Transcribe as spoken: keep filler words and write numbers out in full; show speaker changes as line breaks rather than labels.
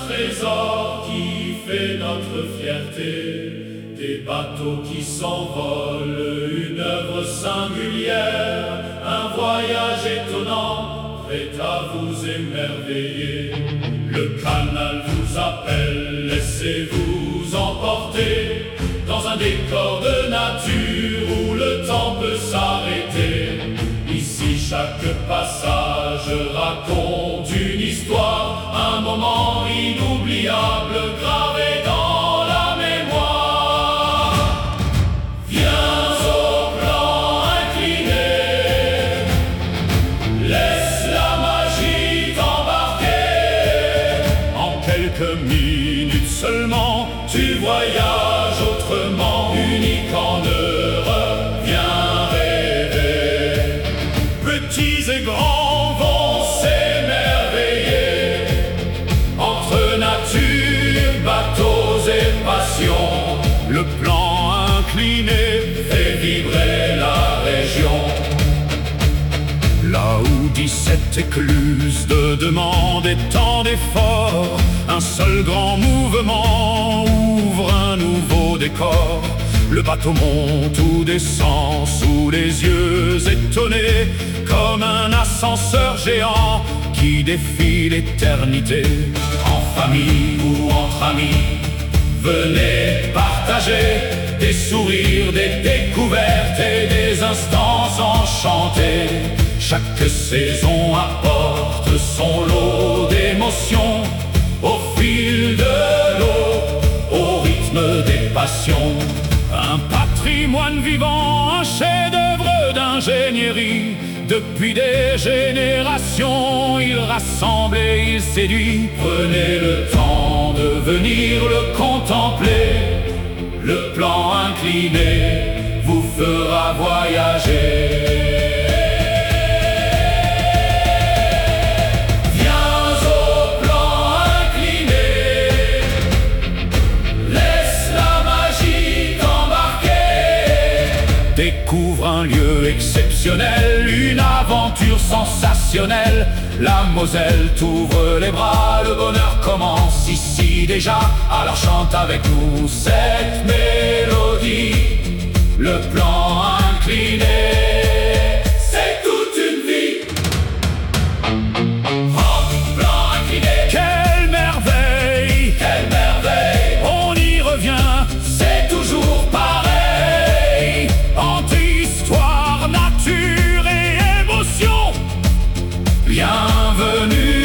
trésor qui fait notre fierté, des bateaux qui s'envolent, une œuvre singulière, un voyage étonnant, prêt à vous émerveiller. Le canal vous appelle, laissez-vous emporter dans un décor de nature où le temps peut s'arrêter. Ici chaque passage raconte une histoire, un moment inoubliable gravé dans la mémoire. Viens au plan incliné, laisse la magie t'embarquer. En quelques minutes seulement, tu voyages autrement, unique en Europe, viens rêver. Petits et grands vont s'émerveiller entre nature, bateaux et passion. Le plan incliné fait vibrer la région. Là où dix-sept écluses de demande et tant d'efforts, un seul grand mouvement ouvre un nouveau décor. Le bateau monte ou descend sous les yeux étonnés, comme un ascenseur géant qui défie l'éternité. En famille ou entre amis, venez partager des sourires, des découvertes et des instants enchantés. Chaque saison apporte son lot d'émotions, au fil de l'eau, au rythme des passions. Un patrimoine vivant, un chef-d'œuvre d'ingénierie. Depuis des générations, il rassemble et il séduit. Prenez le temps de venir le contempler. Le plan incliné vous fera voyager. Découvre un lieu exceptionnel, une aventure sensationnelle. La Moselle t'ouvre les bras, le bonheur commence ici déjà. Alors chante avec nous cette mélodie. Le plan incliné, c'est toute une vie. Oh, plan incliné, quelle merveille, quelle merveille. On y revient, c'est toujours pareil. Entre histoire, nature et émotion, bienvenue